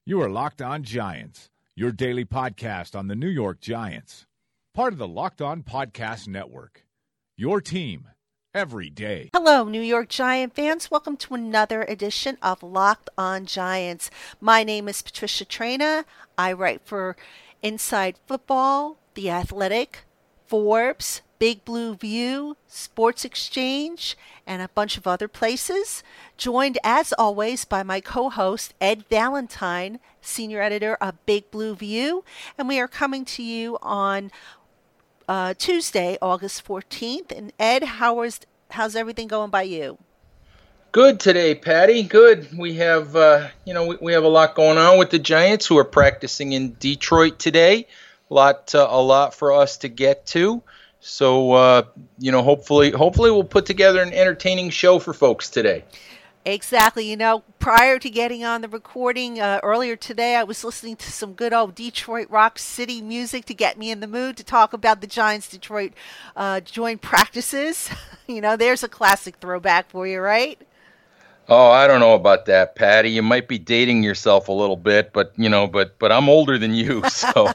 You are Locked On Giants, your daily podcast on the New York Giants. Part of the Locked On Podcast Network, your team every day. Hello, New York Giant fans. Welcome to another edition of Locked On Giants. My name is Patricia Traina. I write for Inside Football, The Athletic, Forbes, Big Blue View, Sports Exchange, and a bunch of other places. Joined, as always, by my co-host, Ed Valentine, senior editor of Big Blue View. And we are coming to you on Tuesday, August 14th. And Ed, how's everything going by you? Good today, Patty. Good. We have, we have a lot going on with the Giants, who are practicing in Detroit today. A lot for us to get to. So, hopefully we'll put together an entertaining show for folks today. Exactly. Prior to getting on the recording earlier today, I was listening to some good old Detroit Rock City music to get me in the mood to talk about the Giants Detroit joint practices. There's a classic throwback for you, right? Oh, I don't know about that, Patty. You might be dating yourself a little bit, but I'm older than you, so.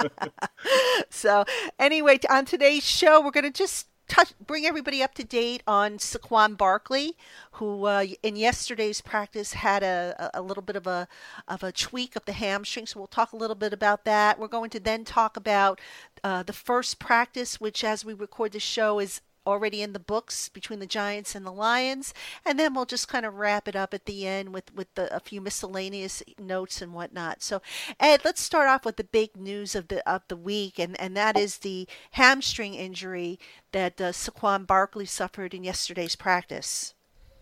So, anyway, on today's show, we're going to just bring everybody up to date on Saquon Barkley, who in yesterday's practice had a little bit of a tweak of the hamstring. So we'll talk a little bit about that. We're going to then talk about the first practice, which, as we record the show, is already in the books between the Giants and the Lions, and then we'll just kind of wrap it up at the end with a few miscellaneous notes and whatnot. So, Ed, let's start off with the big news of the week, and that is the hamstring injury that Saquon Barkley suffered in yesterday's practice.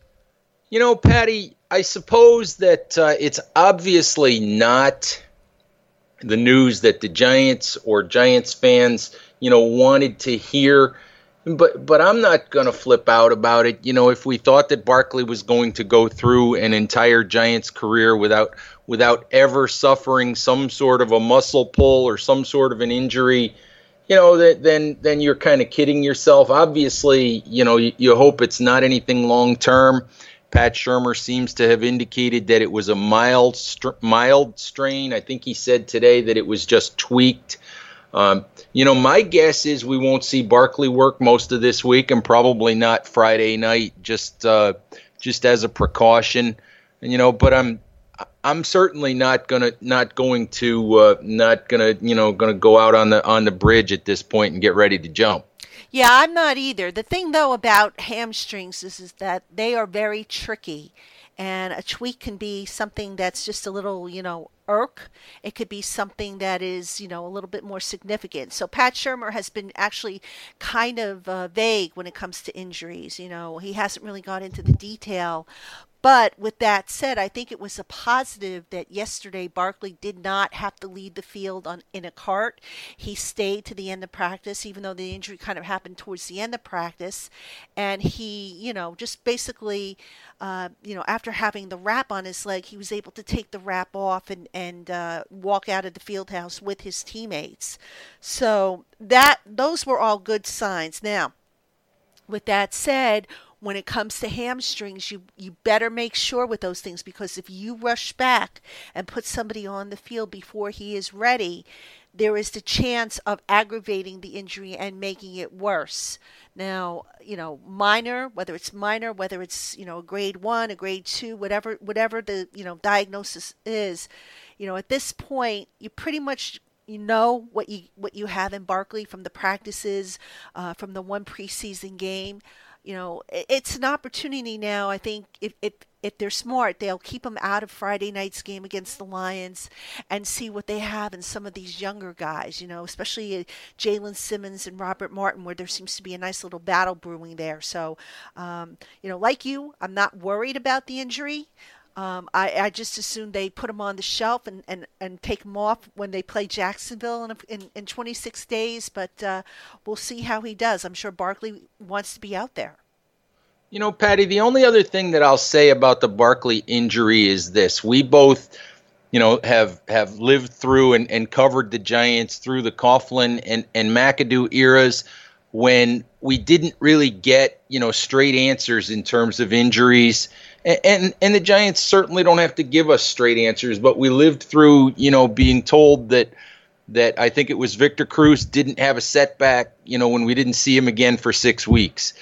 Patty, I suppose that it's obviously not the news that the Giants or Giants fans, wanted to hear. But I'm not going to flip out about it. If we thought that Barkley was going to go through an entire Giants career without ever suffering some sort of a muscle pull or some sort of an injury, then you're kind of kidding yourself. Obviously, you hope it's not anything long term. Pat Shurmur seems to have indicated that it was a mild strain. I think he said today that it was just tweaked. My guess is we won't see Barkley work most of this week, and probably not Friday night, just as a precaution. But I'm certainly not gonna go out on the bridge at this point and get ready to jump. Yeah, I'm not either. The thing though about hamstrings is that they are very tricky. And a tweak can be something that's just a little, irk. It could be something that is, a little bit more significant. So Pat Shurmur has been actually kind of vague when it comes to injuries. He hasn't really gone into the detail. But with that said, I think it was a positive that yesterday Barkley did not have to lead the field in a cart. He stayed to the end of practice, even though the injury kind of happened towards the end of practice. And he, just basically, after having the wrap on his leg, he was able to take the wrap off and walk out of the field house with his teammates. So those were all good signs. Now, with that said, when it comes to hamstrings, you better make sure with those things, because if you rush back and put somebody on the field before he is ready, there is the chance of aggravating the injury and making it worse. Now, whether it's a grade 1, a grade 2, whatever the diagnosis is, at this point, you pretty much what you have in Barkley from the practices, from the one preseason game. It's an opportunity now. I think if they're smart, they'll keep him out of Friday night's game against the Lions and see what they have in some of these younger guys, especially Jalen Simmons and Robert Martin, where there seems to be a nice little battle brewing there. So, like you, I'm not worried about the injury. I just assume they put him on the shelf and take him off when they play Jacksonville in 26 days. But we'll see how he does. I'm sure Barkley wants to be out there. Patty, the only other thing that I'll say about the Barkley injury is this. We both, have lived through and covered the Giants through the Coughlin and McAdoo eras when we didn't really get, straight answers in terms of injuries. And the Giants certainly don't have to give us straight answers, but we lived through, being told that I think it was Victor Cruz didn't have a setback, when we didn't see him again for 6 weeks.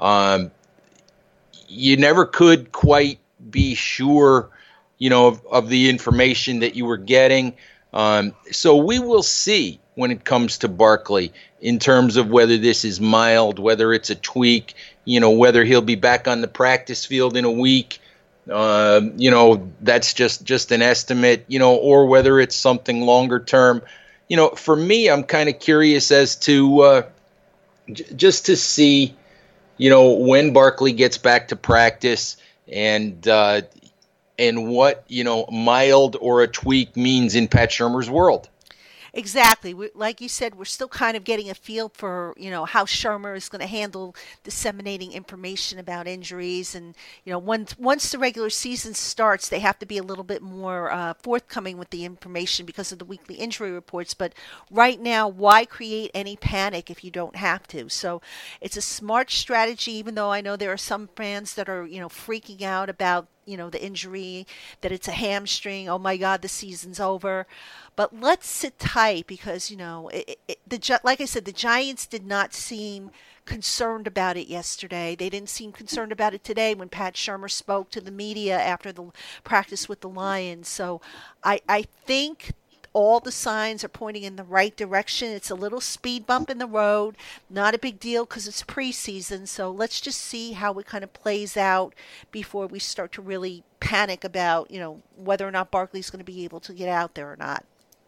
You never could quite be sure, of the information that you were getting. So we will see when it comes to Barkley in terms of whether this is mild, whether it's a tweak, whether he'll be back on the practice field in a week. That's just an estimate, or whether it's something longer term. For me, I'm kind of curious as to just to see, when Barkley gets back to practice and what, mild or a tweak means in Pat Shurmur's world. Exactly. Like you said, we're still kind of getting a feel for, how Shurmur is going to handle disseminating information about injuries. And, once the regular season starts, they have to be a little bit more forthcoming with the information because of the weekly injury reports. But right now, why create any panic if you don't have to? So it's a smart strategy, even though I know there are some fans that are, freaking out about, the injury, that it's a hamstring. Oh my God, the season's over. But let's sit tight because, like I said, the Giants did not seem concerned about it yesterday. They didn't seem concerned about it today when Pat Shurmur spoke to the media after the practice with the Lions. So I think all the signs are pointing in the right direction. It's a little speed bump in the road, not a big deal because it's preseason. So let's just see how it kind of plays out before we start to really panic about, whether or not Barkley's going to be able to get out there or not.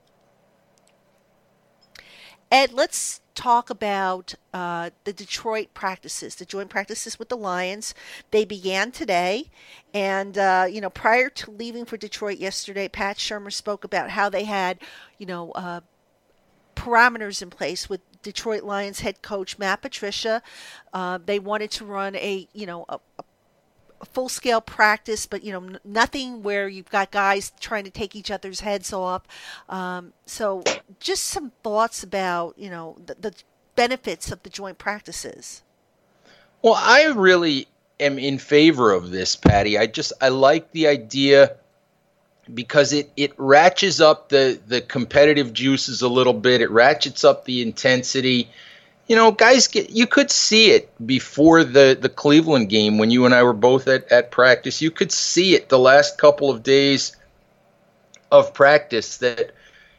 Ed, let's talk about the Detroit practices, the joint practices with the Lions. They began today. And, prior to leaving for Detroit yesterday, Pat Shurmur spoke about how they had, parameters in place with Detroit Lions head coach Matt Patricia. They wanted to run a full-scale practice, but, nothing where you've got guys trying to take each other's heads off. So just some thoughts about, the benefits of the joint practices. Well, I really am in favor of this, Patty. I like the idea because it ratchets up the competitive juices a little bit. It ratchets up the intensity. Guys, you could see it before the Cleveland game when you and I were both at practice. You could see it the last couple of days of practice that,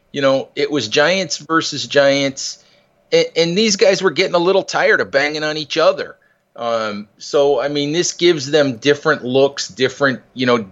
it was Giants versus Giants, and these guys were getting a little tired of banging on each other. So, this gives them different looks, different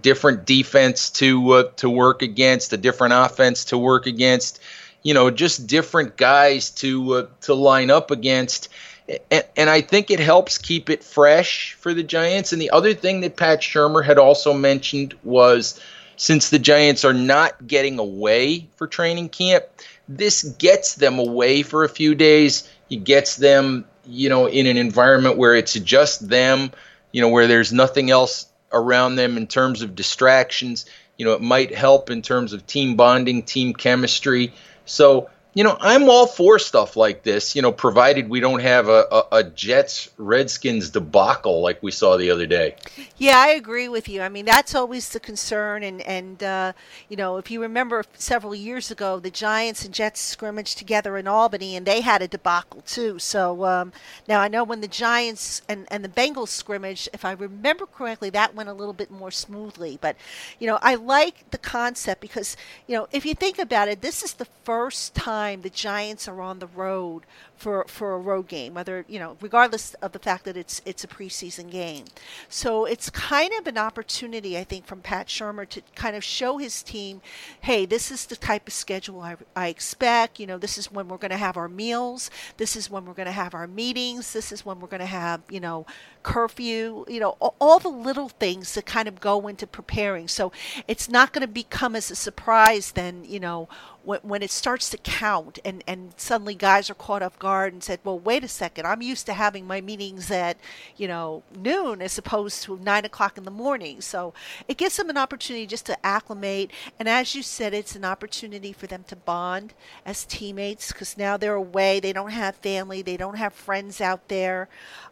defense to work against, a different offense to work against. Just different guys to line up against. And I think it helps keep it fresh for the Giants. And the other thing that Pat Shurmur had also mentioned was since the Giants are not getting away for training camp, this gets them away for a few days. It gets them, in an environment where it's just them, where there's nothing else around them in terms of distractions. It might help in terms of team bonding, team chemistry. So, I'm all for stuff like this, provided we don't have a Jets-Redskins debacle like we saw the other day. Yeah, I agree with you. That's always the concern. And if you remember several years ago, the Giants and Jets scrimmaged together in Albany, and they had a debacle too. So now I know when the Giants and the Bengals scrimmaged, if I remember correctly, that went a little bit more smoothly. But, I like the concept because, if you think about it, this is the first time the Giants are on the road for a road game, whether, regardless of the fact that it's a preseason game. So it's kind of an opportunity, I think, from Pat Shurmur to kind of show his team, hey, this is the type of schedule I expect. This is when we're going to have our meals. This is when we're going to have our meetings. This is when we're going to have, curfew, all the little things that kind of go into preparing. So it's not going to become as a surprise then, when it starts to count and suddenly guys are caught off guard and said, well, wait a second, I'm used to having my meetings at, noon as opposed to 9 o'clock in the morning. So it gives them an opportunity just to acclimate. And as you said, it's an opportunity for them to bond as teammates because now they're away. They don't have family. They don't have friends out there.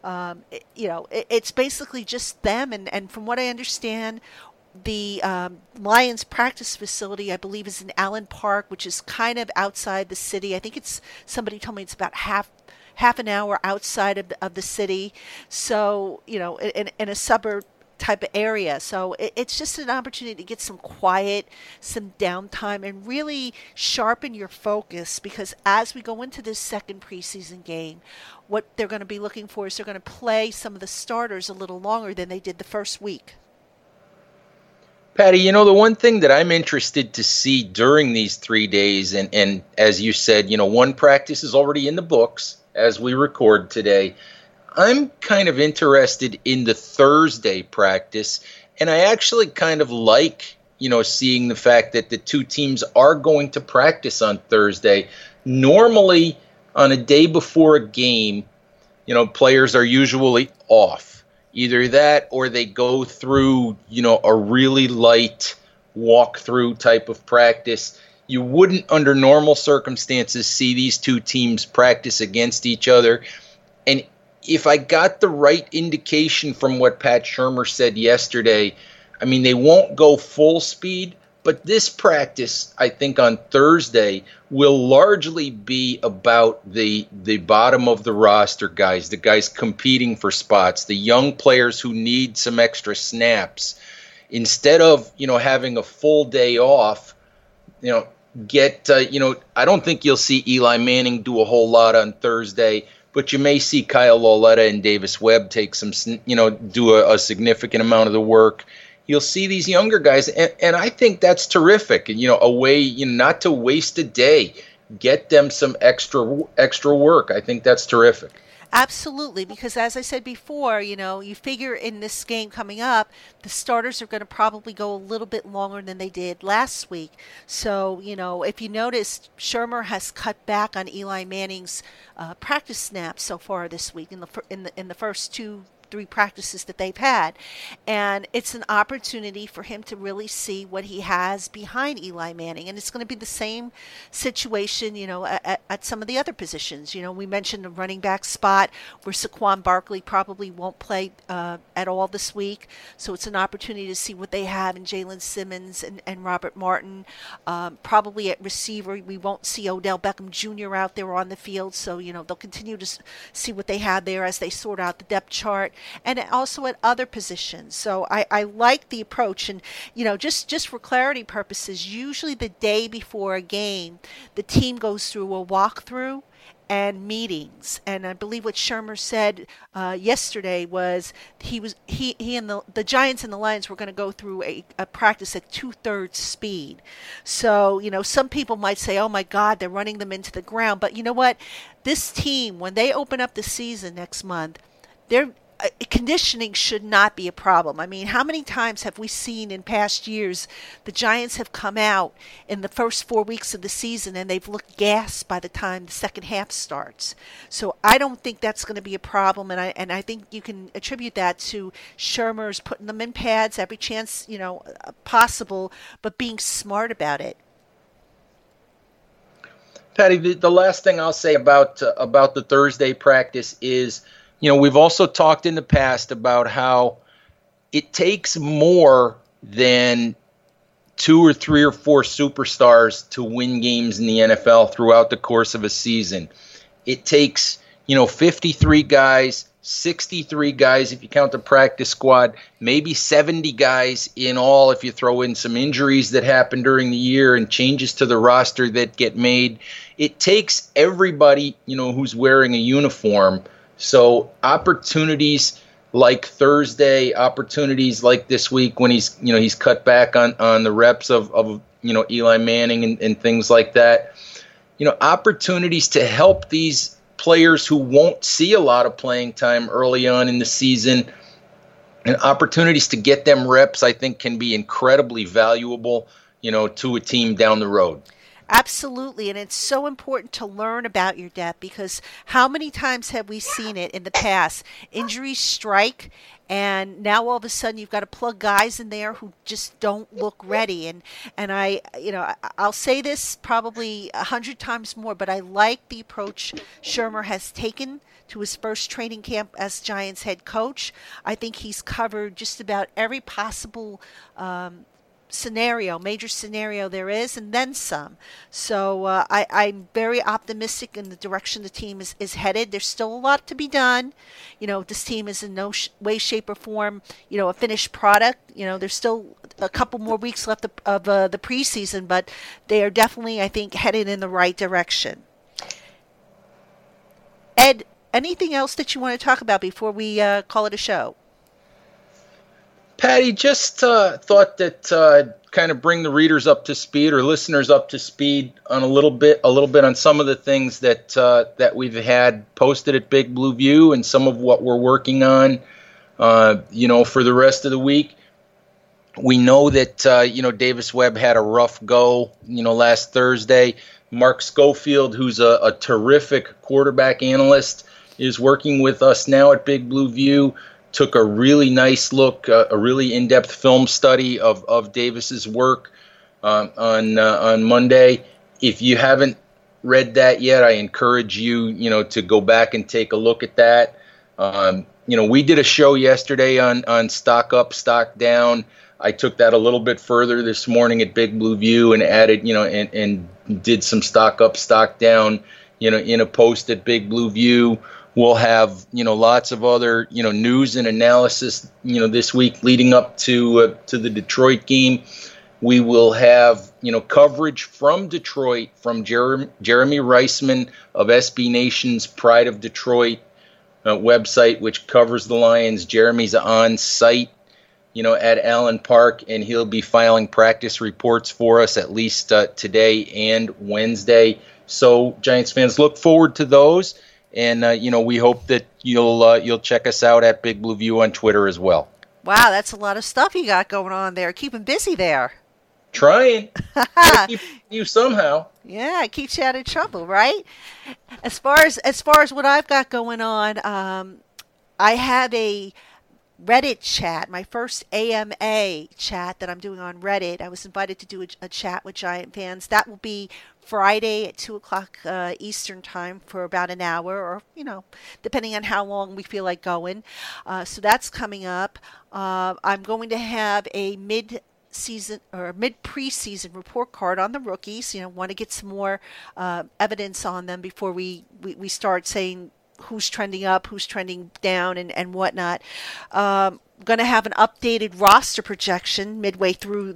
It's basically just them. And from what I understand, the Lions practice facility, I believe, is in Allen Park, which is kind of outside the city. I think somebody told me it's about half an hour outside of the city. So, in a suburb type of area. So it's just an opportunity to get some quiet, some downtime, and really sharpen your focus because as we go into this second preseason game, what they're going to be looking for is they're going to play some of the starters a little longer than they did the first week. Patty, the one thing that I'm interested to see during these 3 days, and as you said, one practice is already in the books as we record today. I'm kind of interested in the Thursday practice, and I actually kind of like, seeing the fact that the two teams are going to practice on Thursday. Normally, on a day before a game, players are usually off. Either that or they go through, a really light walkthrough type of practice. You wouldn't, under normal circumstances, see these two teams practice against each other. And if I got the right indication from what Pat Shurmur said yesterday, they won't go full speed, but this practice, I think on Thursday, will largely be about the bottom of the roster guys, the guys competing for spots, the young players who need some extra snaps. Instead of, having a full day off, I don't think you'll see Eli Manning do a whole lot on Thursday, but you may see Kyle Lauletta and Davis Webb take some, do a significant amount of the work. You'll see these younger guys, and I think that's terrific. A way, not to waste a day, get them some extra work. I think that's terrific. Absolutely, because as I said before, you figure in this game coming up, the starters are going to probably go a little bit longer than they did last week. So, if you notice, Shurmur has cut back on Eli Manning's practice snaps so far this week in the first 2-3 practices that they've had, and it's an opportunity for him to really see what he has behind Eli Manning, and it's going to be the same situation at some of the other positions. We mentioned the running back spot where Saquon Barkley probably won't play at all this week, so it's an opportunity to see what they have in Jalen Simmons and Robert Martin. Probably at receiver we won't see Odell Beckham Jr. out there on the field, so they'll continue to see what they have there as they sort out the depth chart. And also at other positions. So I like the approach. And, just for clarity purposes, usually the day before a game, the team goes through a walkthrough and meetings. And I believe what Shurmur said yesterday was he and the Giants and the Lions were going to go through a practice at 2/3 speed. So, some people might say, oh my God, they're running them into the ground. But you know what? This team, when they open up the season next month, conditioning should not be a problem. How many times have we seen in past years the Giants have come out in the first 4 weeks of the season and they've looked gassed by the time the second half starts? So I don't think that's going to be a problem, and I think you can attribute that to Shurmur's putting them in pads every chance possible, but being smart about it. Patty, the last thing I'll say about the Thursday practice is, we've also talked in the past about how it takes more than 2 or 3 or 4 superstars to win games in the NFL throughout the course of a season. It takes, 53 guys, 63 guys if you count the practice squad, maybe 70 guys in all if you throw in some injuries that happen during the year and changes to the roster that get made. It takes everybody, who's wearing a uniform. So opportunities like Thursday, opportunities like this week when he's cut back on the reps of Eli Manning and things like that. Opportunities to help these players who won't see a lot of playing time early on in the season, and opportunities to get them reps, I think, can be incredibly valuable, to a team down the road. Absolutely, and it's so important to learn about your depth because how many times have we seen it in the past? Injuries strike, and now all of a sudden you've got to plug guys in there who just don't look ready. And I'll say this probably 100 times more, but I like the approach Shurmur has taken to his first training camp as Giants head coach. I think he's covered just about every possible major scenario there is, and then some. So I'm very optimistic in the direction the team is headed. There's still a lot to be done. This team is in no way, shape, or form, a finished product. There's still a couple more weeks left of the preseason, but they are definitely, I think, headed in the right direction. Ed, anything else that you want to talk about before we call it a show? Patty, just thought that kind of bring the readers up to speed or listeners up to speed on a little bit on some of the things that we've had posted at Big Blue View and some of what we're working on, for the rest of the week. We know that Davis Webb had a rough go, last Thursday. Mark Schofield, who's a terrific quarterback analyst, is working with us now at Big Blue View. Took a really nice look, a really in-depth film study of Davis's work on Monday. If you haven't read that yet, I encourage you, to go back and take a look at that. We did a show yesterday on stock up, stock down. I took that a little bit further this morning at Big Blue View and added, and did some stock up, stock down, in a post at Big Blue View. We'll have, lots of other, news and analysis, this week leading up to the Detroit game. We will have, coverage from Detroit from Jeremy Reisman of SB Nation's Pride of Detroit website, which covers the Lions. Jeremy's on site, at Allen Park, and he'll be filing practice reports for us at least today and Wednesday. So Giants fans, look forward to those. And, we hope that you'll check us out at Big Blue View on Twitter as well. Wow, that's a lot of stuff you got going on there. Keeping busy there. Trying. Keep you somehow. Yeah, it keeps you out of trouble, right? As far as what I've got going on, I have a Reddit chat, my first AMA chat that I'm doing on Reddit. I was invited to do a chat with Giant fans. That will be Friday at 2 o'clock Eastern time for about an hour, or, depending on how long we feel like going. So that's coming up. I'm going to have a mid-preseason report card on the rookies. Want to get some more evidence on them before we start saying who's trending up, who's trending down, and whatnot. Going to have an updated roster projection midway through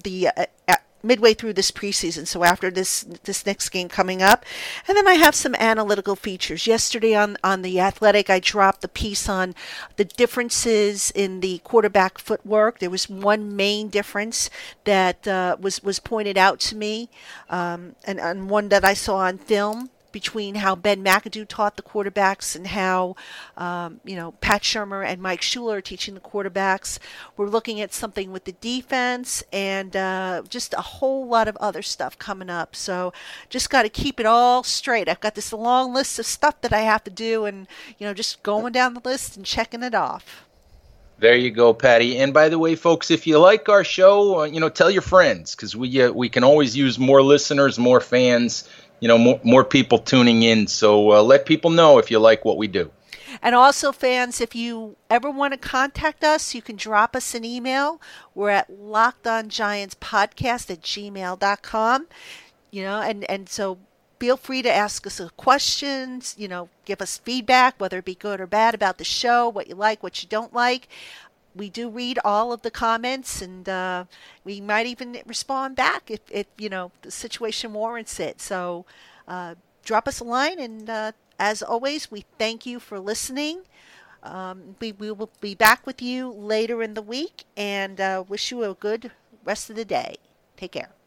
this preseason, so after this next game coming up. And then I have some analytical features. Yesterday on The Athletic, I dropped the piece on the differences in the quarterback footwork. There was one main difference that was pointed out to me, and one that I saw on film, between how Ben McAdoo taught the quarterbacks and how, Pat Shurmur and Mike Schuler are teaching the quarterbacks. We're looking at something with the defense and just a whole lot of other stuff coming up. So just got to keep it all straight. I've got this long list of stuff that I have to do and, just going down the list and checking it off. There you go, Patty. And by the way, folks, if you like our show, tell your friends, because we can always use more listeners, more fans, more people tuning in. So let people know if you like what we do. And also, fans, if you ever want to contact us, you can drop us an email. We're at lockedongiantspodcast@gmail.com. And so feel free to ask us questions, give us feedback, whether it be good or bad, about the show, what you like, what you don't like. We do read all of the comments, and we might even respond back if the situation warrants it. So drop us a line, and as always, we thank you for listening. We will be back with you later in the week, and wish you a good rest of the day. Take care.